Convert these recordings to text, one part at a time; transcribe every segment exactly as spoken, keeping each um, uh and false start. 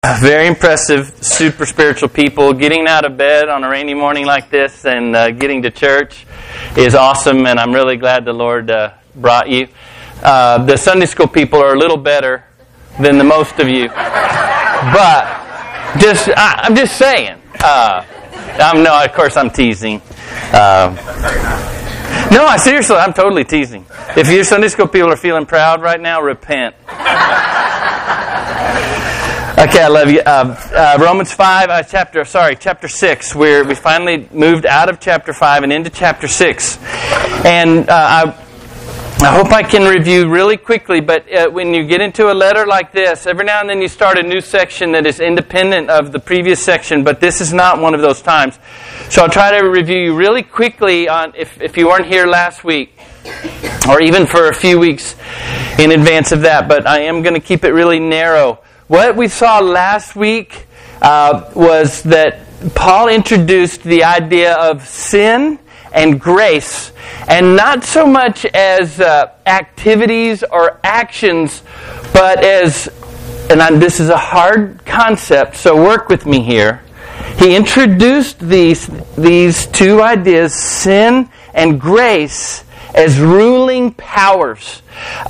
Very impressive, super spiritual people. Getting out of bed on a rainy morning like this and uh, getting to church is awesome, and I'm really glad the Lord uh, brought you. Uh, the Sunday school people are a little better than the most of you, but just I, I'm just saying. Uh, I'm, no, of course I'm teasing. Uh, no, I seriously, I'm totally teasing. If your Sunday school people are feeling proud right now, repent. Okay, I love you. Uh, uh, Romans five, uh, chapter sorry, chapter six. Where we finally moved out of chapter five and into chapter six, and uh, I, I hope I can review really quickly. But uh, when you get into a letter like this, every now and then you start a new section that is independent of the previous section. But this is not one of those times. So I'll try to review you really quickly on if if you weren't here last week, or even for a few weeks in advance of that. But I am going to keep it really narrow. What we saw last week uh, was that Paul introduced the idea of sin and grace, and not so much as uh, activities or actions, but as, and I, this is a hard concept, so work with me here. He introduced these, these two ideas, sin and grace, as ruling powers.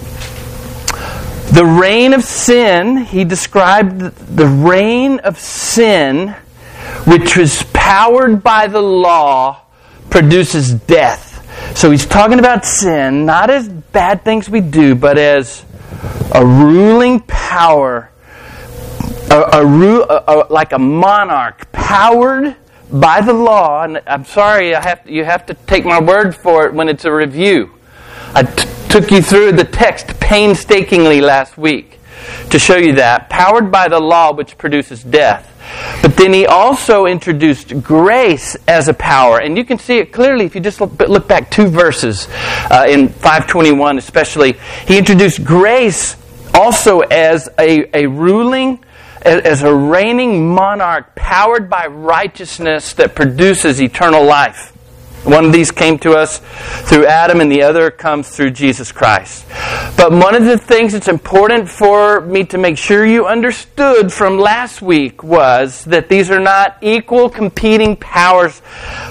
The reign of sin, he described the reign of sin, which was powered by the law, produces death. So he's talking about sin, not as bad things we do, but as a ruling power, a, a, a, a, like a monarch, powered by the law. And I'm sorry, I have to, you have to take my word for it when it's a review. I t- took you through the text painstakingly last week to show you that. Powered by the law which produces death. But then he also introduced grace as a power. And you can see it clearly if you just look, look back two verses uh, in five twenty-one especially. He introduced grace also as a, a ruling, as a reigning monarch powered by righteousness that produces eternal life. One of these came to us through Adam, and the other comes through Jesus Christ. But one of the things that's important for me to make sure you understood from last week was that these are not equal competing powers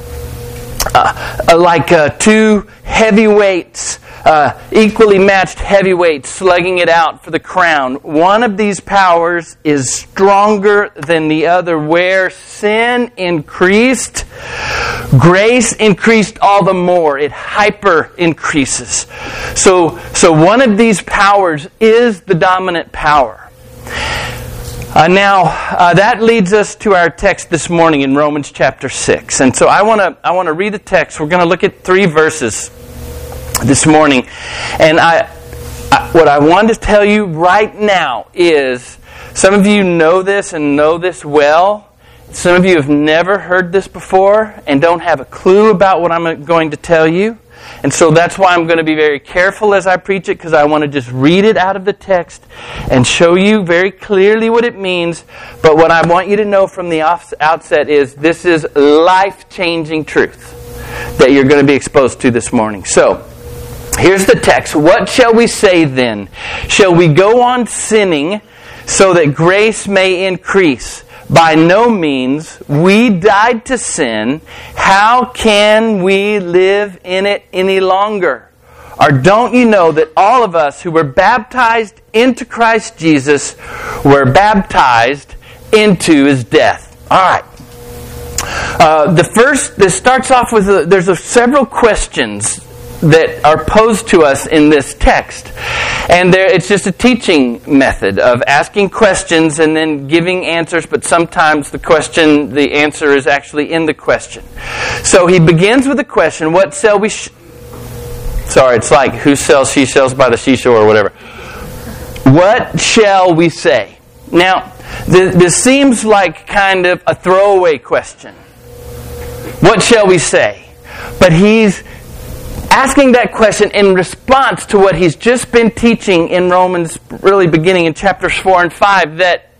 uh, uh, like uh, two heavyweights, uh, equally matched heavyweights slugging it out for the crown. One of these powers is stronger than the other. Where sin increased, grace increased all the more. It hyper increases. So, so one of these powers is the dominant power. Uh, now, uh, that leads us to our text this morning in Romans chapter six. And so I want to I want to read the text. We're going to look at three verses this morning. And I, I what I want to tell you right now is, some of you know this and know this well. Some of you have never heard this before and don't have a clue about what I'm going to tell you. And so that's why I'm going to be very careful as I preach it, because I want to just read it out of the text and show you very clearly what it means. But what I want you to know from the outset is this is life-changing truth that you're going to be exposed to this morning. So, here's the text. What shall we say then? Shall we go on sinning so that grace may increase? By no means. We died to sin. How can we live in it any longer? Or don't you know that all of us who were baptized into Christ Jesus were baptized into His death? All right. Uh, the first, this starts off with, a, there's a, several questions that are posed to us in this text. And there, it's just a teaching method of asking questions and then giving answers, but sometimes the question, the answer is actually in the question. So he begins with a question, what shall we... Sh- Sorry, it's like, who sells seashells by the seashore or whatever. What shall we say? Now, th- this seems like kind of a throwaway question. What shall we say? But he's asking that question in response to what he's just been teaching in Romans, really beginning in chapters four and five, that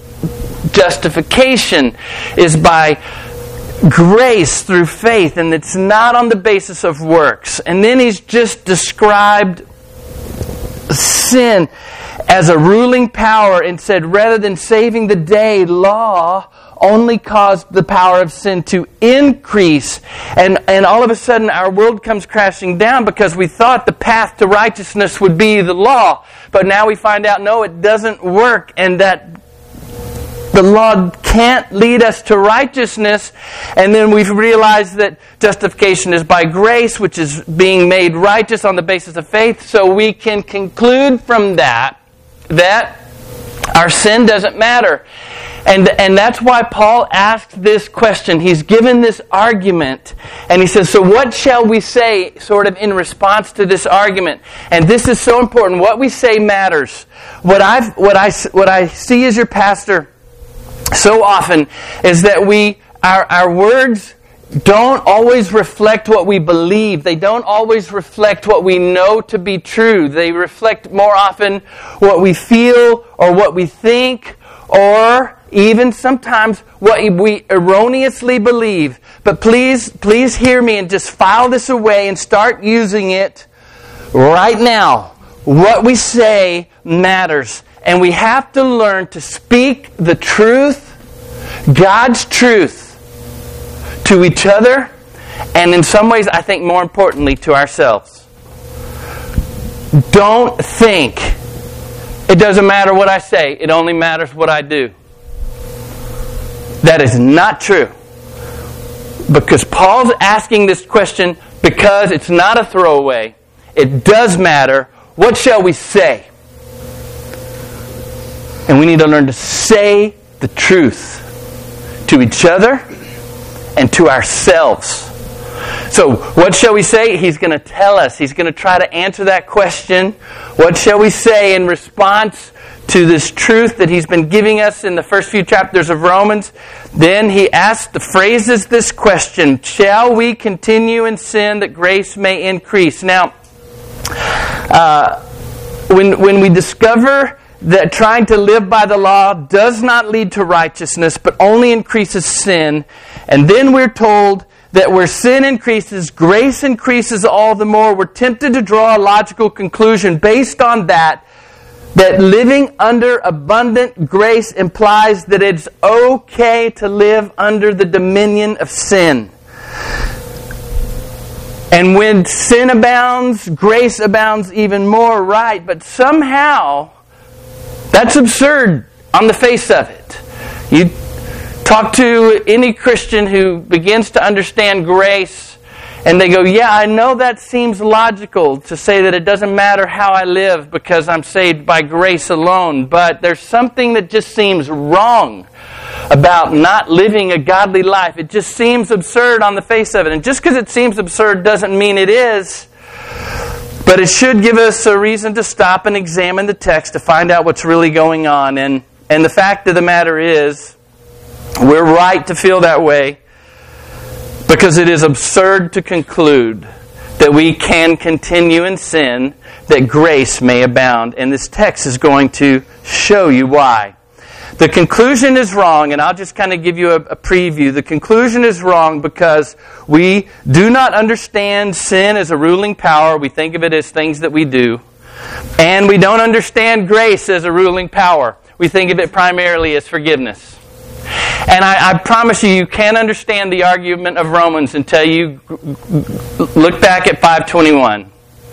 justification is by grace through faith, and it's not on the basis of works. And then he's just described sin as a ruling power and said, rather than saving the day, law only caused the power of sin to increase. And, and all of a sudden our world comes crashing down because we thought the path to righteousness would be the law. But now we find out, no, it doesn't work, and that the law can't lead us to righteousness. And then we've realized that justification is by grace, which is being made righteous on the basis of faith. So we can conclude from that that our sin doesn't matter. And, and that's why Paul asked this question. He's given this argument. And he says, so what shall we say sort of in response to this argument? And this is so important. What we say matters. What, I've, what, I, what I see as your pastor so often is that we our, our words don't always reflect what we believe. They don't always reflect what we know to be true. They reflect more often what we feel or what we think, or even sometimes what we erroneously believe. But please, please hear me and just file this away and start using it right now. What we say matters. And we have to learn to speak the truth, God's truth, to each other, and in some ways, I think more importantly, to ourselves. Don't think it doesn't matter what I say, it only matters what I do. That is not true. Because Paul's asking this question because it's not a throwaway. It does matter. What shall we say? And we need to learn to say the truth to each other and to ourselves. So, what shall we say? He's going to tell us. He's going to try to answer that question. What shall we say in response to this truth that he's been giving us in the first few chapters of Romans? Then he asks, the phrases this question, shall we continue in sin that grace may increase? Now, uh, when, when we discover that trying to live by the law does not lead to righteousness, but only increases sin, and then we're told that where sin increases, grace increases all the more, we're tempted to draw a logical conclusion based on that, that living under abundant grace implies that it's okay to live under the dominion of sin. And when sin abounds, grace abounds even more, right? But somehow, that's absurd on the face of it. You talk to any Christian who begins to understand grace, and they go, yeah, I know that seems logical to say that it doesn't matter how I live because I'm saved by grace alone, but there's something that just seems wrong about not living a godly life. It just seems absurd on the face of it. And just because it seems absurd doesn't mean it is. But it should give us a reason to stop and examine the text to find out what's really going on. And, and the fact of the matter is, we're right to feel that way because it is absurd to conclude that we can continue in sin that grace may abound. And this text is going to show you why. The conclusion is wrong, and I'll just kind of give you a, a preview. The conclusion is wrong because we do not understand sin as a ruling power. We think of it as things that we do. And we don't understand grace as a ruling power. We think of it primarily as forgiveness. And I, I promise you, you can't understand the argument of Romans until you look back at five twenty-one.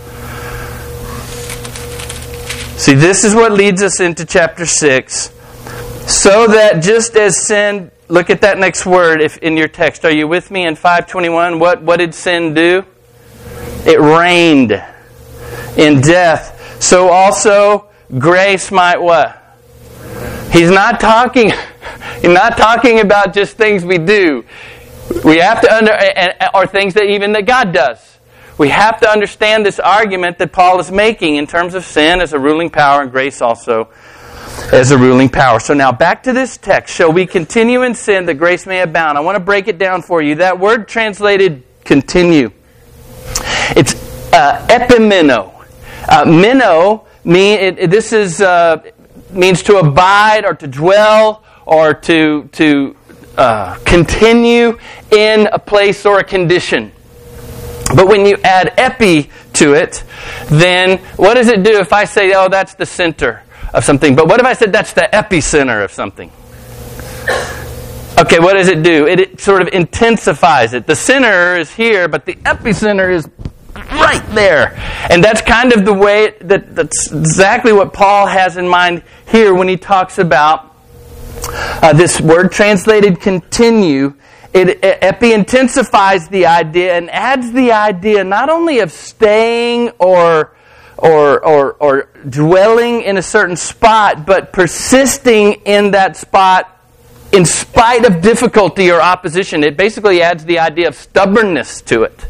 See, this is what leads us into chapter six. So that just as sin, look at that next word if in your text. Are you with me in five twenty-one? What, what did sin do? It reigned in death. So also grace might what? He's not talking, he's not talking about just things we do. We have to under, or things that even that God does. We have to understand this argument that Paul is making in terms of sin as a ruling power and grace also as a ruling power. So now back to this text. Shall we continue in sin that grace may abound? I want to break it down for you. That word translated continue. It's uh, epimeno. Uh, meno, mean, it, it, this is uh, means to abide or to dwell or to, to uh, continue in a place or a condition. But when you add epi to it, then what does it do if I say, oh, that's the center? of something. But what if I said that's the epicenter of something? Okay, what does it do? It, it sort of intensifies it. The center is here, but the epicenter is right there. And that's kind of the way, it, that, that's exactly what Paul has in mind here when he talks about uh, this word translated continue. It, it epi-intensifies the idea and adds the idea not only of staying or, or, or, or dwelling in a certain spot, but persisting in that spot in spite of difficulty or opposition. It basically adds the idea of stubbornness to it.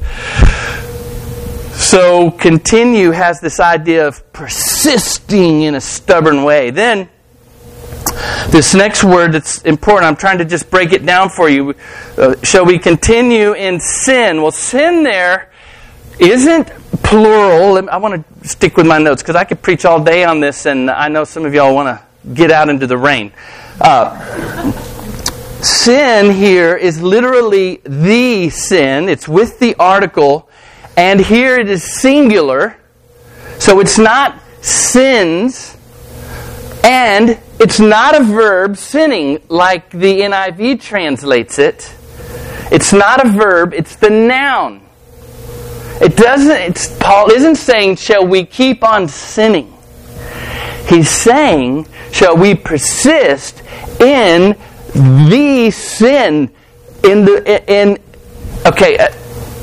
So continue has this idea of persisting in a stubborn way. Then, this next word that's important, I'm trying to just break it down for you. Uh, shall we continue in sin? Well, sin there isn't plural. I want to stick with my notes because I could preach all day on this, and I know some of y'all want to get out into the rain. Uh, sin here is literally the sin. It's with the article, and here it is singular. So it's not sins, and it's not a verb, sinning, like the N I V translates it. It's not a verb, it's the noun. It doesn't, it's, Paul isn't saying, shall we keep on sinning? He's saying, shall we persist in the sin? In the, in, okay, uh,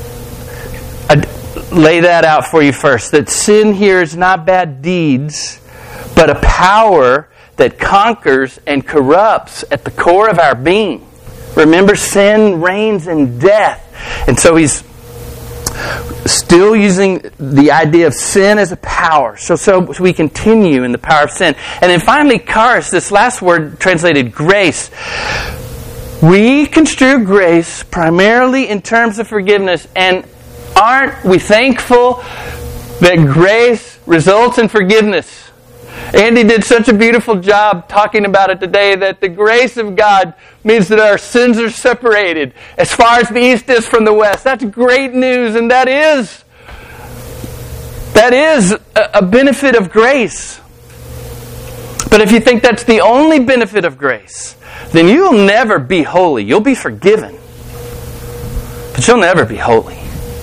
uh, lay that out for you first. That sin here is not bad deeds, but a power that conquers and corrupts at the core of our being. Remember, sin reigns in death. And so he's still using the idea of sin as a power. So, so we continue in the power of sin. And then finally, charis, this last word translated grace. We construe grace primarily in terms of forgiveness. And aren't we thankful that grace results in forgiveness? Andy did such a beautiful job talking about it today, that the grace of God means that our sins are separated as far as the east is from the west. That's great news, and that is that is a benefit of grace. But if you think that's the only benefit of grace, then you'll never be holy. You'll be forgiven, but you'll never be holy.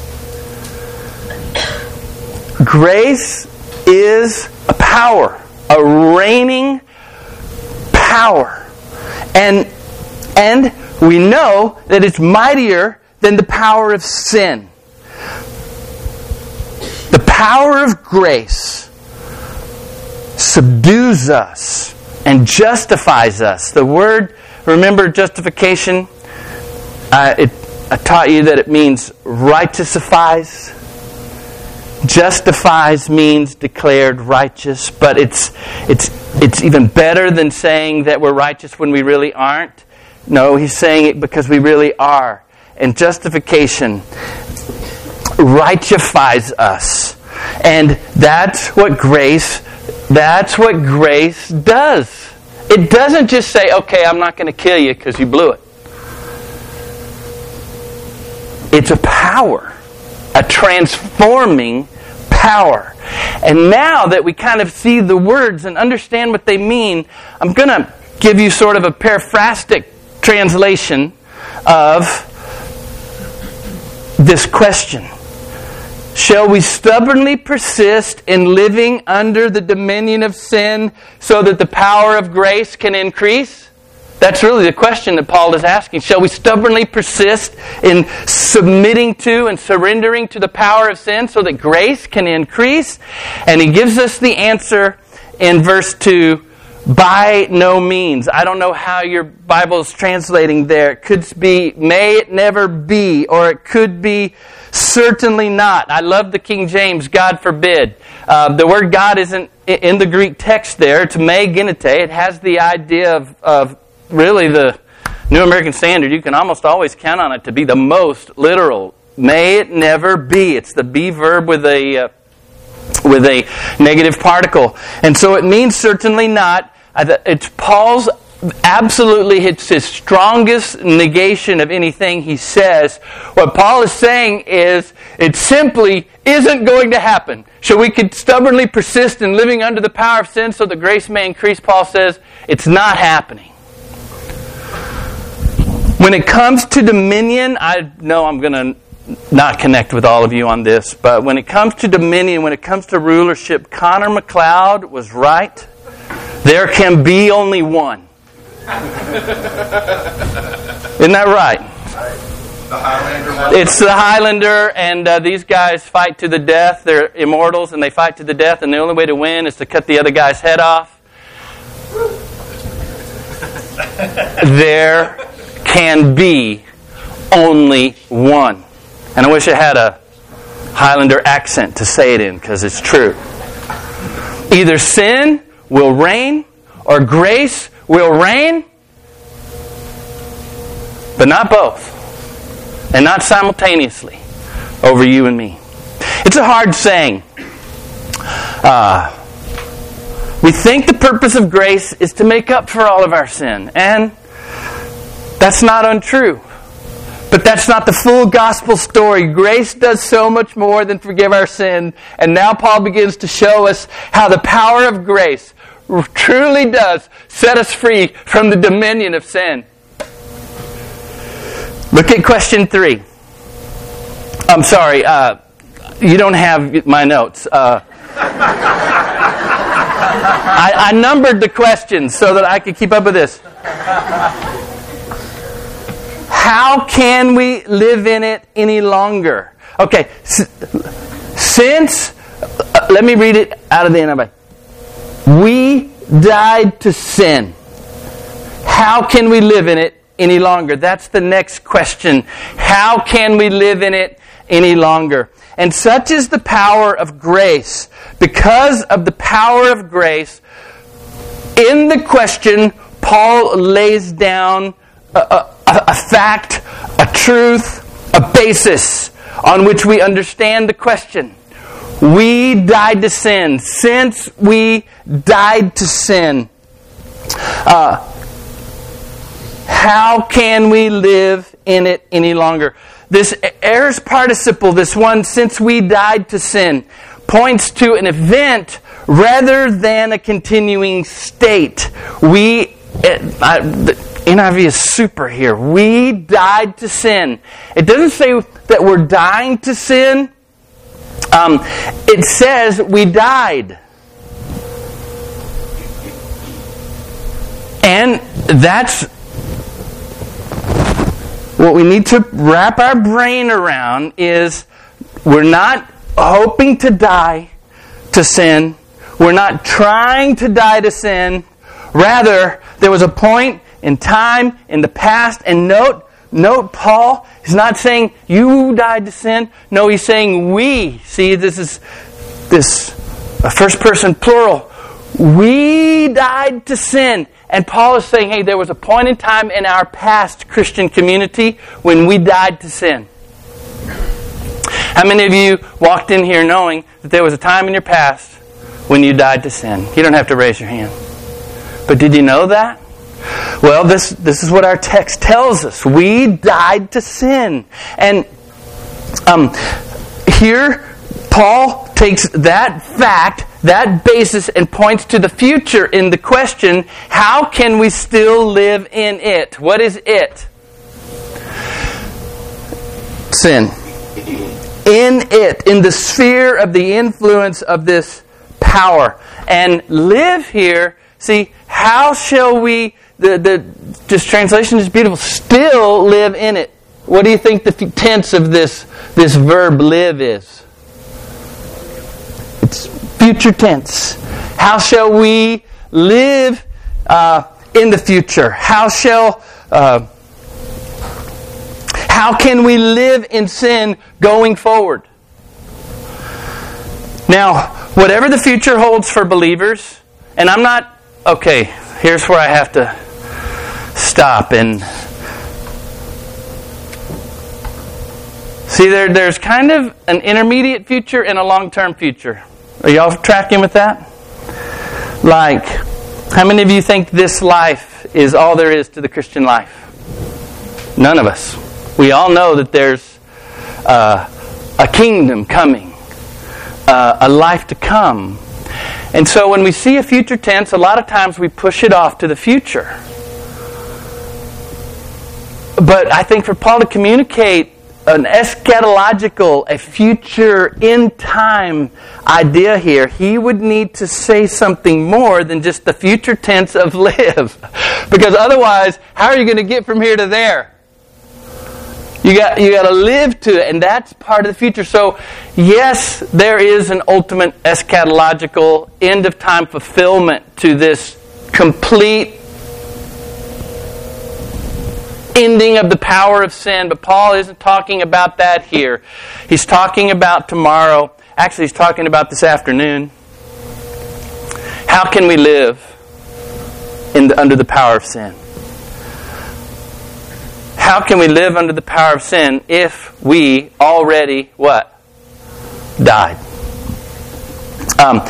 Grace is a power. A reigning power. And, and we know that it's mightier than the power of sin. The power of grace subdues us and justifies us. The word, remember, justification, uh, it, I taught you that it means righteousifies. Justifies means declared righteous, but it's it's it's even better than saying that we're righteous when we really aren't. No, he's saying it because we really are. And justification righteousifies us. And that's what grace that's what grace does. It doesn't just say, okay, I'm not going to kill you because you blew it. It's a power. A transforming power. And now that we kind of see the words and understand what they mean, I'm going to give you sort of a paraphrastic translation of this question. Shall we stubbornly persist in living under the dominion of sin so that the power of grace can increase? That's really the question that Paul is asking. Shall we stubbornly persist in submitting to and surrendering to the power of sin so that grace can increase? And he gives us the answer in verse two, by no means. I don't know how your Bible is translating there. It could be, may it never be, or it could be, certainly not. I love the King James, God forbid. Uh, the word God isn't in the Greek text there. It's me genete. It has the idea of, of really, the New American Standard, you can almost always count on it to be the most literal. May it never be. It's the be verb with a uh, with a negative particle. And so it means certainly not. It's Paul's absolutely it's his strongest negation of anything he says. What Paul is saying is it simply isn't going to happen. So we could stubbornly persist in living under the power of sin so that grace may increase. Paul says it's not happening. When it comes to dominion, I know I'm going to not connect with all of you on this, but when it comes to dominion, when it comes to rulership, Connor McLeod was right. There can be only one. Isn't that right? The Highlander. It's the Highlander, and uh, these guys fight to the death. They're immortals, and they fight to the death, and the only way to win is to cut the other guy's head off. There can be only one. And I wish I had a Highlander accent to say it in, because it's true. Either sin will reign, or grace will reign, but not both, and not simultaneously over you and me. It's a hard saying. Uh, we think the purpose of grace is to make up for all of our sin, and that's not untrue. But that's not the full gospel story. Grace does so much more than forgive our sin, and now Paul begins to show us how the power of grace truly does set us free from the dominion of sin. Look at question three. I'm sorry, uh, you don't have my notes. Uh, I, I numbered the questions so that I could keep up with this. How can we live in it any longer? Okay, since, uh, let me read it out of the N I V. We died to sin. How can we live in it any longer? That's the next question. How can we live in it any longer? And such is the power of grace. Because of the power of grace, in the question, Paul lays down a, a, a fact, a truth, a basis on which we understand the question. We died to sin. Since we died to sin, uh, how can we live in it any longer? This aorist participle, this one, since we died to sin, points to an event rather than a continuing state. We, uh, the N I V is super here. We died to sin. It doesn't say that we're dying to sin. Um, it says we died. And that's what we need to wrap our brain around is we're not hoping to die to sin. We're not trying to die to sin. Rather, there was a point in time in the past, and note, Note, Paul is not saying you died to sin. No, he's saying we. See, this is this a first person plural. We died to sin. And Paul is saying, hey, there was a point in time in our past Christian community when we died to sin. How many of you walked in here knowing that there was a time in your past when you died to sin? You don't have to raise your hand. But did you know that? Well, this this is what our text tells us. We died to sin. And um, here, Paul takes that fact, that basis, and points to the future in the question, how can we still live in it? What is it? Sin. In it, in the sphere of the influence of this power. And live here, see, how shall we... The, the this translation is beautiful. Still live in it. What do you think the tense of this this verb live is? It's future tense. How shall we live uh, in the future? How shall uh, how can we live in sin going forward? Now, whatever the future holds for believers, and I'm not okay. Here's where I have to stop and see there there's kind of an intermediate future and a long-term future. Are y'all tracking with that? Like, how many of you think this life is all there is to the Christian life. None of us. We all know that there's uh, a kingdom coming, uh, a life to come. And so when we see a future tense, a lot of times we push it off to the future. But I think for Paul to communicate an eschatological, a future in-time idea here, he would need to say something more than just the future tense of live. Because otherwise, how are you going to get from here to there? You got you got to live to it, and that's part of the future. So, yes, there is an ultimate eschatological, end-of-time fulfillment to this complete ending of the power of sin. But Paul isn't talking about that here. He's talking about tomorrow. Actually, he's talking about this afternoon. How can we live in the, under the power of sin? How can we live under the power of sin if we already, what? Died. Um,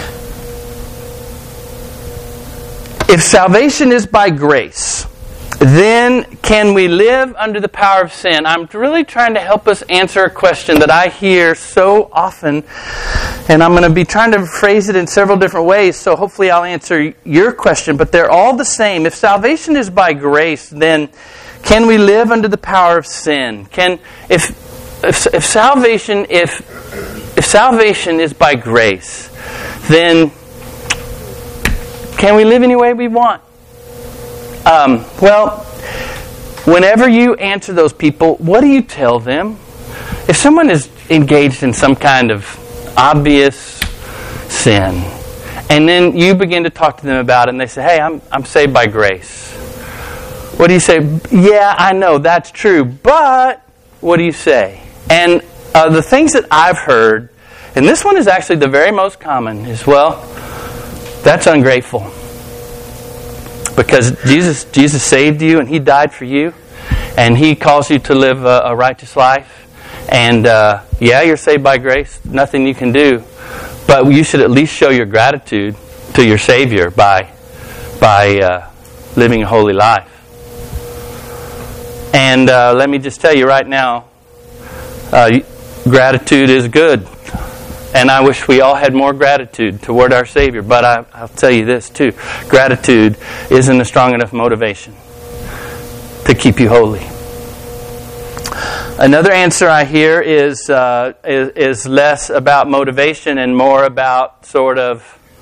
if salvation is by grace, then can we live under the power of sin? I'm really trying to help us answer a question that I hear so often, and I'm going to be trying to phrase it in several different ways, so hopefully I'll answer your question, but they're all the same. If salvation is by grace, then can we live under the power of sin? Can if if, if salvation if if salvation is by grace, then can we live any way we want? Um, well, whenever you answer those people, what do you tell them? If someone is engaged in some kind of obvious sin, and then you begin to talk to them about it, and they say, "Hey, I'm I'm saved by grace." What do you say? Yeah, I know, that's true, but what do you say? And uh, the things that I've heard, and this one is actually the very most common, is, well, that's ungrateful. Because Jesus Jesus saved you, and He died for you, and He calls you to live a, a righteous life. And uh, yeah, you're saved by grace, nothing you can do, but you should at least show your gratitude to your Savior by, by uh, living a holy life. And uh, let me just tell you right now, uh, gratitude is good. And I wish we all had more gratitude toward our Savior. But I, I'll tell you this too. Gratitude isn't a strong enough motivation to keep you holy. Another answer I hear is, uh, is, is less about motivation and more about sort of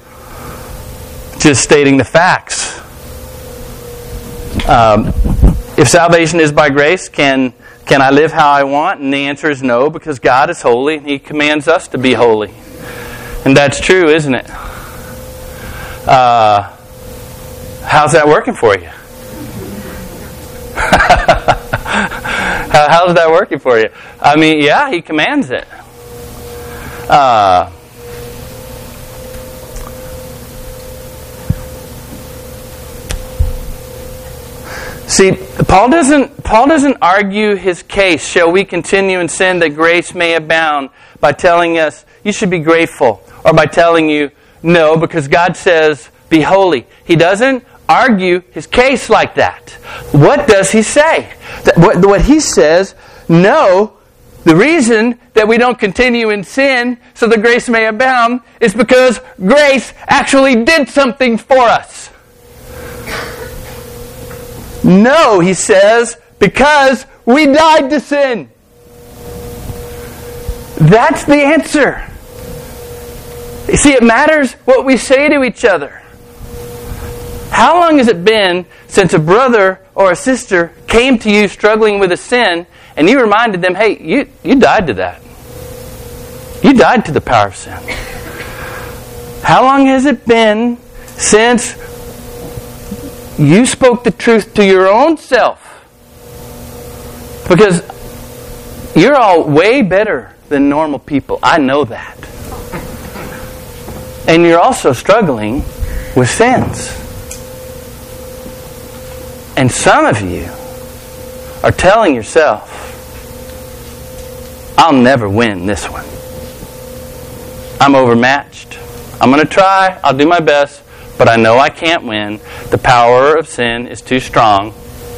just stating the facts. Um, if salvation is by grace, can can I live how I want? And the answer is no, because God is holy and He commands us to be holy. And that's true, isn't it? Uh, how's that working for you? How's that working for you? I mean, yeah, He commands it. Uh, See, Paul doesn't Paul doesn't argue his case, shall we continue in sin that grace may abound, by telling us you should be grateful, or by telling you no, because God says be holy. He doesn't argue his case like that. What does he say? What, what he says, no, the reason that we don't continue in sin so that grace may abound is because grace actually did something for us. No, he says, because we died to sin. That's the answer. You see, it matters what we say to each other. How long has it been since a brother or a sister came to you struggling with a sin and you reminded them, hey, you, you died to that. You died to the power of sin. How long has it been since you spoke the truth to your own self? Because you're all way better than normal people. I know that. And you're also struggling with sins. And some of you are telling yourself, I'll never win this one. I'm overmatched. I'm going to try. I'll do my best. But but I know I can't win. The power of sin is too strong.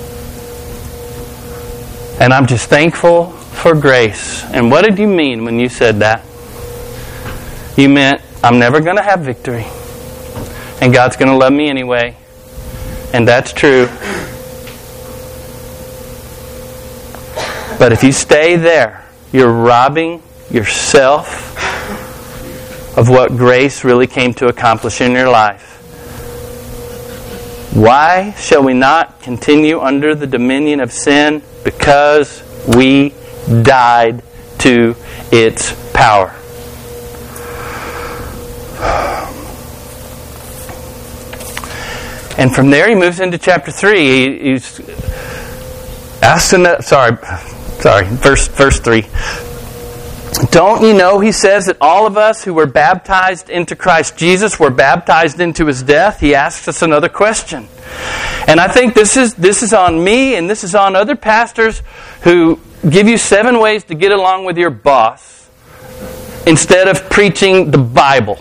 And I'm just thankful for grace. And what did you mean when you said that? You meant, I'm never going to have victory. And God's going to love me anyway. And that's true. But if you stay there, you're robbing yourself of what grace really came to accomplish in your life. Why shall we not continue under the dominion of sin? Because we died to its power. And from there he moves into chapter three. He, he's asking, sorry, sorry, verse verse three. Don't you know, he says, that all of us who were baptized into Christ Jesus were baptized into His death? He asks us another question. And I think this is this is on me and this is on other pastors who give you seven ways to get along with your boss instead of preaching the Bible.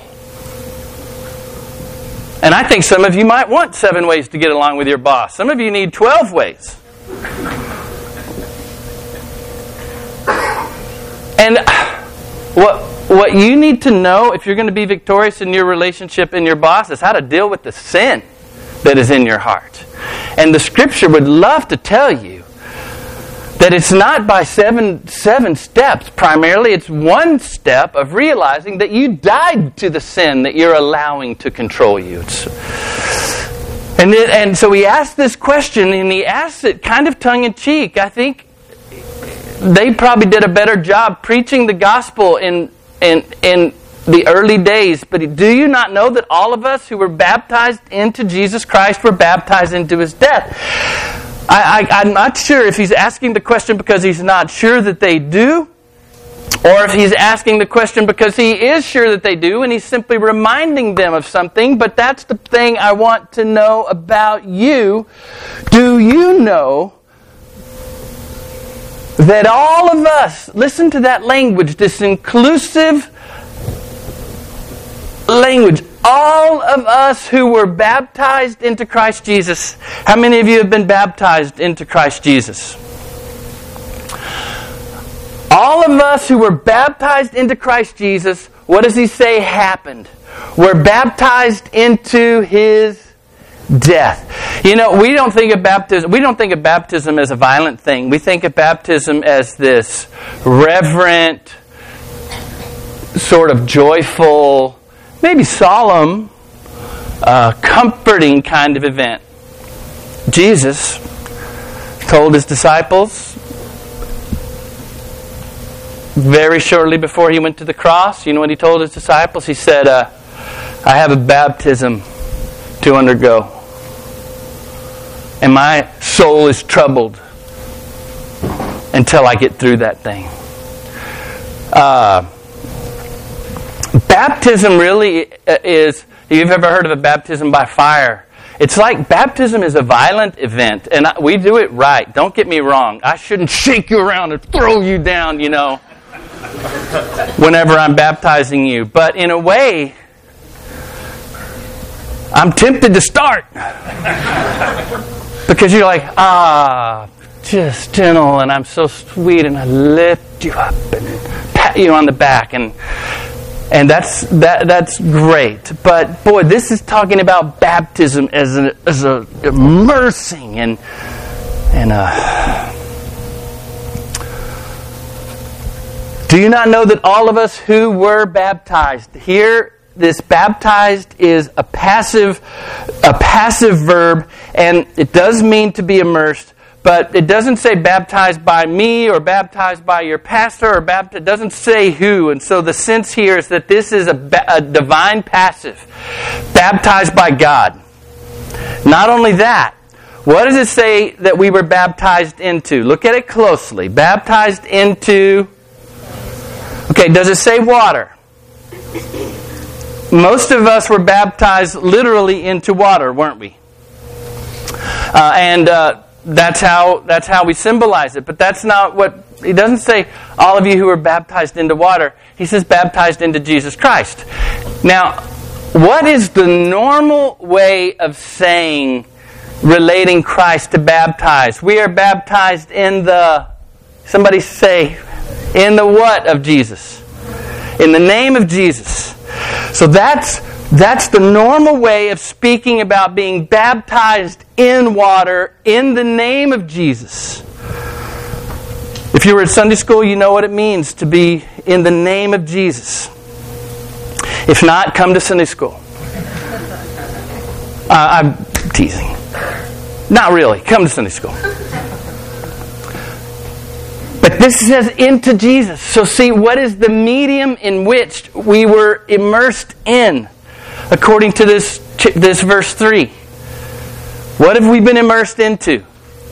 And I think some of you might want seven ways to get along with your boss. Some of you need twelve ways. And what what you need to know if you're going to be victorious in your relationship in your boss is how to deal with the sin that is in your heart. And the Scripture would love to tell you that it's not by seven seven steps. Primarily, it's one step of realizing that you died to the sin that you're allowing to control you. It's, and it, and so he asked this question, and he asked it kind of tongue-in-cheek. I think they probably did a better job preaching the gospel in in in the early days. But do you not know that all of us who were baptized into Jesus Christ were baptized into His death? I, I, I'm not sure if he's asking the question because he's not sure that they do, or if he's asking the question because he is sure that they do, and he's simply reminding them of something. But that's the thing I want to know about you. Do you know that all of us, listen to that language, this inclusive language, all of us who were baptized into Christ Jesus. How many of you have been baptized into Christ Jesus? All of us who were baptized into Christ Jesus, what does he say happened? We're baptized into His death. You know, we don't think of baptism, we don't think of baptism as a violent thing. We think of baptism as this reverent, sort of joyful, maybe solemn, uh, comforting kind of event. Jesus told His disciples very shortly before He went to the cross, you know what He told His disciples? He said, uh, I have a baptism to undergo, and my soul is troubled until I get through that thing. Uh, baptism really is, if you've ever heard of a baptism by fire, it's like baptism is a violent event, and I, we do it right. Don't get me wrong. I shouldn't shake you around and throw you down, you know, whenever I'm baptizing you. But in a way, I'm tempted to start. Because you're like, ah, just gentle, and I'm so sweet, and I lift you up and pat you on the back, and and that's that that's great. But boy, this is talking about baptism as a as a immersing and and a. Do you not know that all of us who were baptized here? This baptized is a passive, a passive verb, and it does mean to be immersed, but it doesn't say baptized by me or baptized by your pastor or baptized. It doesn't say who, and so the sense here is that this is a, a divine passive, baptized by God. Not only that, what does it say that we were baptized into? Look at it closely. Baptized into. Okay, does it say water? Most of us were baptized literally into water, weren't we? Uh, and uh, that's how that's how we symbolize it. But that's not what he doesn't say. All of you who were baptized into water. He says baptized into Jesus Christ. Now, what is the normal way of saying, relating Christ to baptized? We are baptized in the, somebody say, in the what of Jesus? In the name of Jesus. So that's that's the normal way of speaking about being baptized in water in the name of Jesus. If you were at Sunday school, you know what it means to be in the name of Jesus. If not, come to Sunday school. Uh, I'm teasing. Not really. Come to Sunday school. But this says into Jesus. So see, what is the medium in which we were immersed in? According to this, this verse three. What have we been immersed into?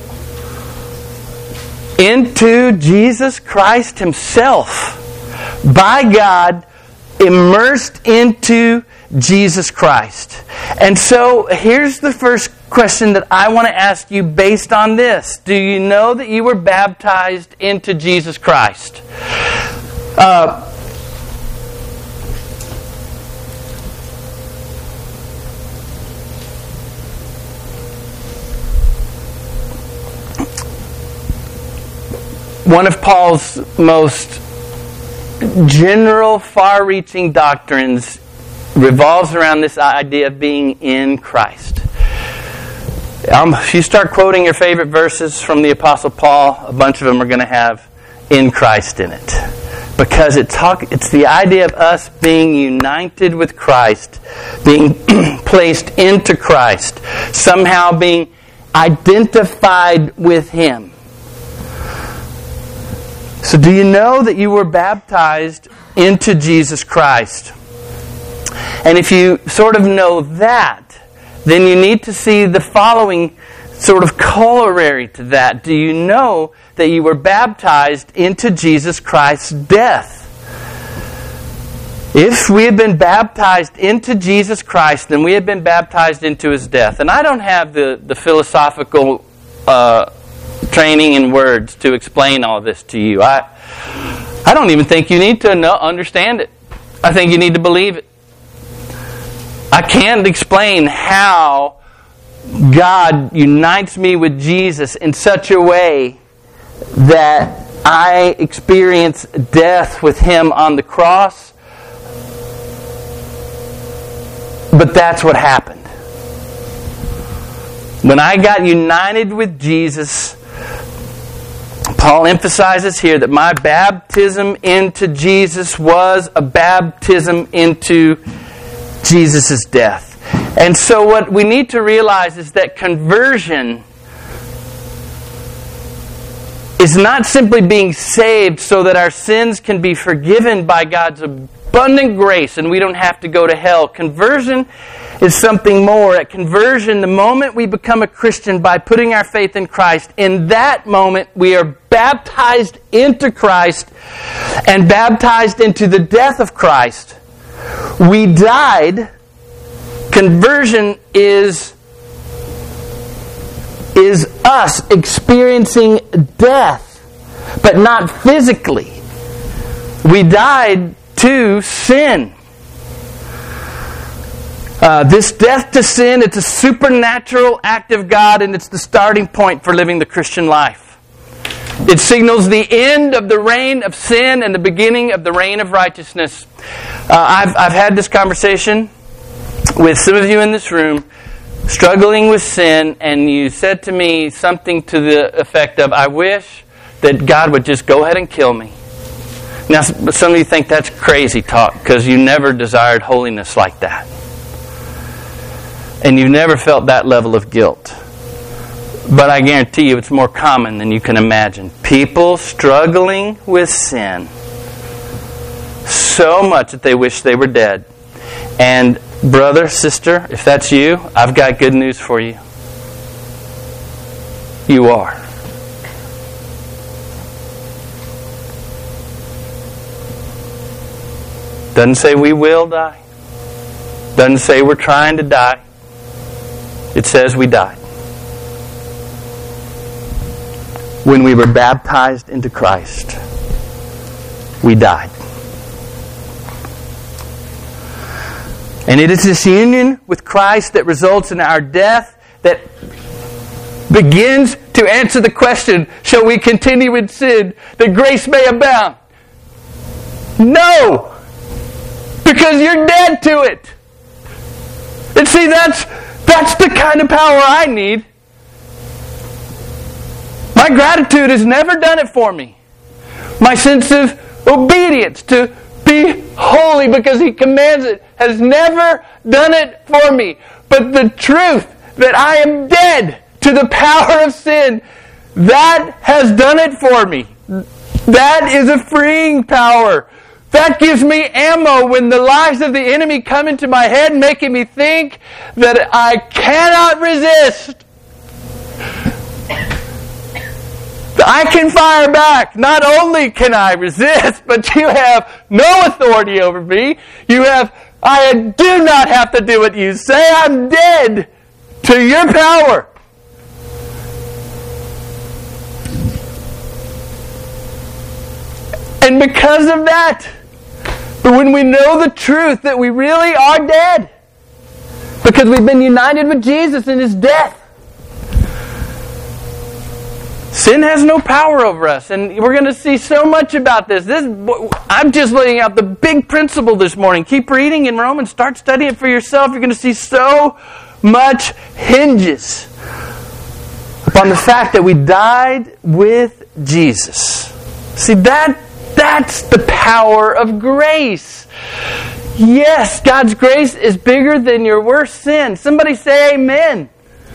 Into Jesus Christ Himself. By God, immersed into Jesus Christ. And so, here's the first question that I want to ask you based on this. Do you know that you were baptized into Jesus Christ? Uh, one of Paul's most general, far-reaching doctrines revolves around this idea of being in Christ. Um, if you start quoting your favorite verses from the Apostle Paul, a bunch of them are going to have in Christ in it. Because it talk, it's the idea of us being united with Christ, being placed into Christ, somehow being identified with Him. So do you know that you were baptized into Jesus Christ? And if you sort of know that, then you need to see the following sort of corollary to that. Do you know that you were baptized into Jesus Christ's death? If we have been baptized into Jesus Christ, then we have been baptized into His death. And I don't have the, the philosophical uh, training in words to explain all this to you. I, I don't even think you need to know, understand it. I think you need to believe it. I can't explain how God unites me with Jesus in such a way that I experience death with Him on the cross. But that's what happened. When I got united with Jesus, Paul emphasizes here that my baptism into Jesus was a baptism into Jesus' death. And so what we need to realize is that conversion is not simply being saved so that our sins can be forgiven by God's abundant grace and we don't have to go to hell. Conversion is something more. At conversion, the moment we become a Christian by putting our faith in Christ, in that moment we are baptized into Christ and baptized into the death of Christ. We died. Conversion is, is us experiencing death, but not physically. We died to sin. Uh, this death to sin, it's a supernatural act of God, and it's the starting point for living the Christian life. It signals the end of the reign of sin and the beginning of the reign of righteousness. Uh, I've, I've had this conversation with some of you in this room struggling with sin, and you said to me something to the effect of, I wish that God would just go ahead and kill me. Now, some of you think that's crazy talk because you never desired holiness like that. And you've never felt that level of guilt. But I guarantee you it's more common than you can imagine. People struggling with sin so much that they wish they were dead. And brother, sister, if that's you, I've got good news for you. You are. Doesn't say we will die. Doesn't say we're trying to die. It says we died. When we were baptized into Christ, we died. And it is this union with Christ that results in our death that begins to answer the question, shall we continue in sin that grace may abound? No! Because you're dead to it. And see, that's, that's the kind of power I need. My gratitude has never done it for me. My sense of obedience to be holy because He commands it has never done it for me. But the truth that I am dead to the power of sin, that has done it for me. That is a freeing power. That gives me ammo when the lies of the enemy come into my head, making me think that I cannot resist. I can fire back. Not only can I resist, but you have no authority over me. You have, I do not have to do what you say. I'm dead to your power. And because of that, but when we know the truth that we really are dead, because we've been united with Jesus in His death, sin has no power over us. And we're going to see so much about this. This I'm just laying out the big principle this morning. Keep reading in Romans. Start studying it for yourself. You're going to see so much hinges upon the fact that we died with Jesus. See, that that's the power of grace. Yes, God's grace is bigger than your worst sin. Somebody say amen.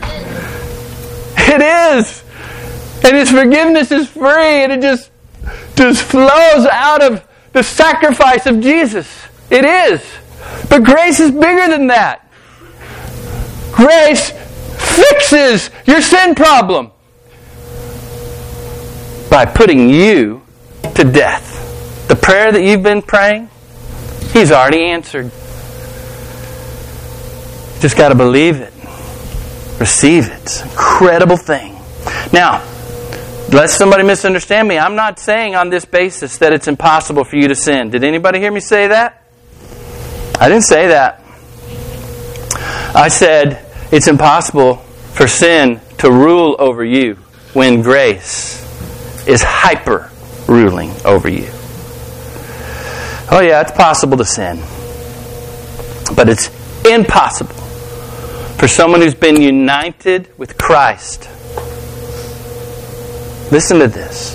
It is. And His forgiveness is free, and it just, just flows out of the sacrifice of Jesus. It is. But grace is bigger than that. Grace fixes your sin problem by putting you to death. The prayer that you've been praying, He's already answered. You just got to believe it. Receive it. It's an incredible thing. Now, lest somebody misunderstand me, I'm not saying on this basis that it's impossible for you to sin. Did anybody hear me say that? I didn't say that. I said it's impossible for sin to rule over you when grace is hyper ruling over you. Oh yeah, it's possible to sin. But it's impossible for someone who's been united with Christ. Listen to this.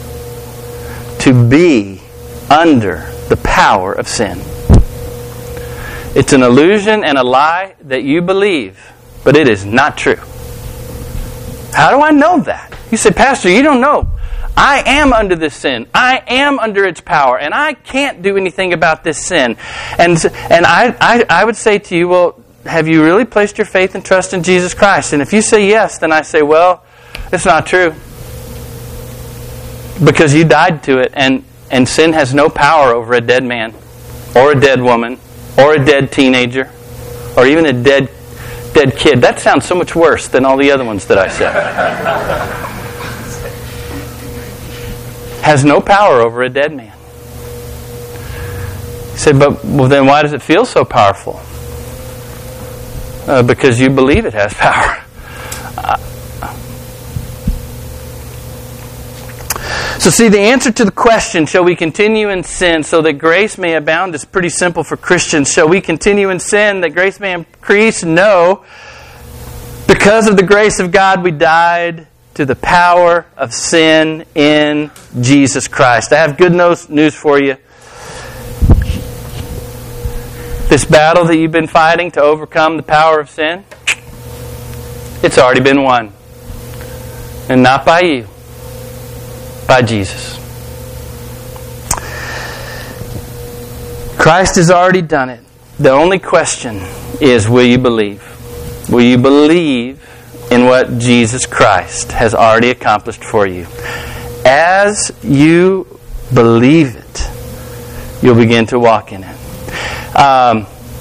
To be under the power of sin. It's an illusion and a lie that you believe, but it is not true. How do I know that? You say, Pastor, you don't know. I am under this sin. I am under its power, and I can't do anything about this sin. And and I, I, I would say to you, well, have you really placed your faith and trust in Jesus Christ? And if you say yes, then I say, well, it's not true. Because you died to it, and, and sin has no power over a dead man, or a dead woman, or a dead teenager, or even a dead dead kid. That sounds so much worse than all the other ones that I said. Has no power over a dead man. You say, but well, then why does it feel so powerful? Uh, because you believe it has power. Uh, So see, the answer to the question, shall we continue in sin so that grace may abound, is pretty simple for Christians. Shall we continue in sin that grace may increase? No. Because of the grace of God, we died to the power of sin in Jesus Christ. I have good news for you. This battle that you've been fighting to overcome the power of sin, it's already been won. And not by you. By Jesus. Christ has already done it. The only question is, will you believe? Will you believe in what Jesus Christ has already accomplished for you? As you believe it, you'll begin to walk in it. Um,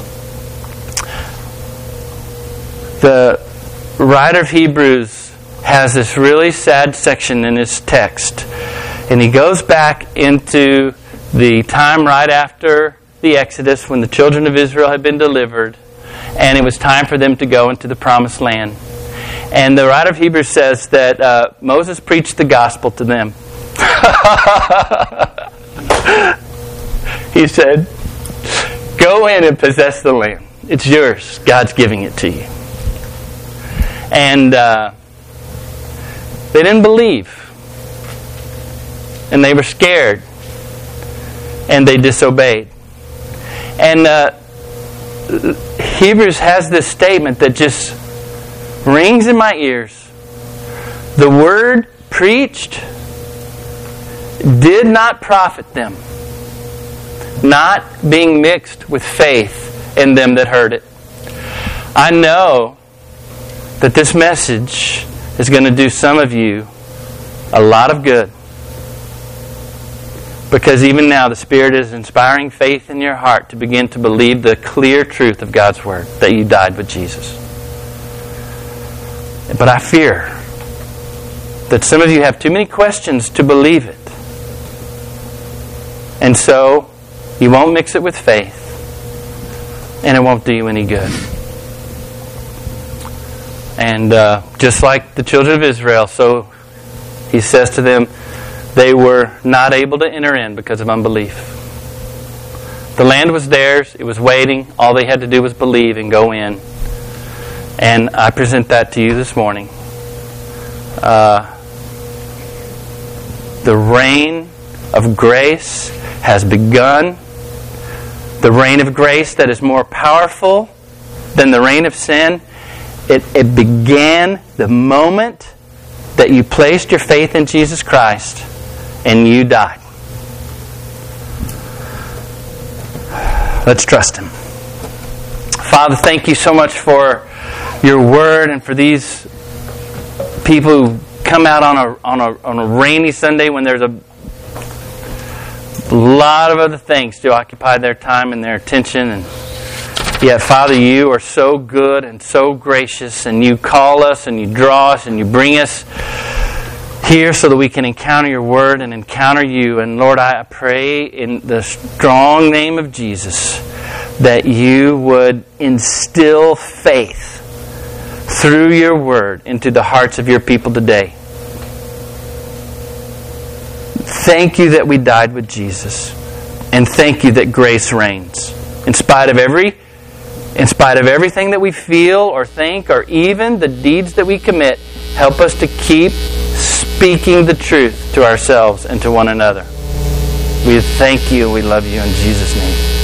the writer of Hebrews has this really sad section in his text. And he goes back into the time right after the the Exodus when the children of Israel had been delivered, and it was time for them to go into the promised land. And the writer of Hebrews says that uh, Moses preached the gospel to them. He said, go in and possess the land. It's yours. God's giving it to you. And uh, they didn't believe. And they were scared. And they disobeyed. And uh, Hebrews has this statement that just rings in my ears. The word preached did not profit them, not being mixed with faith in them that heard it. I know that this message is going to do some of you a lot of good. Because even now the Spirit is inspiring faith in your heart to begin to believe the clear truth of God's Word, that you died with Jesus. But I fear that some of you have too many questions to believe it. And so you won't mix it with faith. And it won't do you any good. And uh, just like the children of Israel, so he says to them, they were not able to enter in because of unbelief. The land was theirs. It was waiting. All they had to do was believe and go in. And I present that to you this morning. Uh, the reign of grace has begun. The reign of grace that is more powerful than the reign of sin. It, it began the moment that you placed your faith in Jesus Christ and you died. Let's trust Him. Father, thank you so much for your Word and for these people who come out on a on a on a rainy Sunday when there's a lot of other things to occupy their time and their attention. And yet, Father, you are so good and so gracious, and you call us and you draw us and you bring us here so that we can encounter your Word and encounter you. And Lord, I pray in the strong name of Jesus that you would instill faith through your Word into the hearts of your people today. Thank you that we died with Jesus. And thank you that grace reigns. In spite of every in spite of everything that we feel or think or even the deeds that we commit, help us to keep speaking the truth to ourselves and to one another. We thank you and we love you in Jesus' name.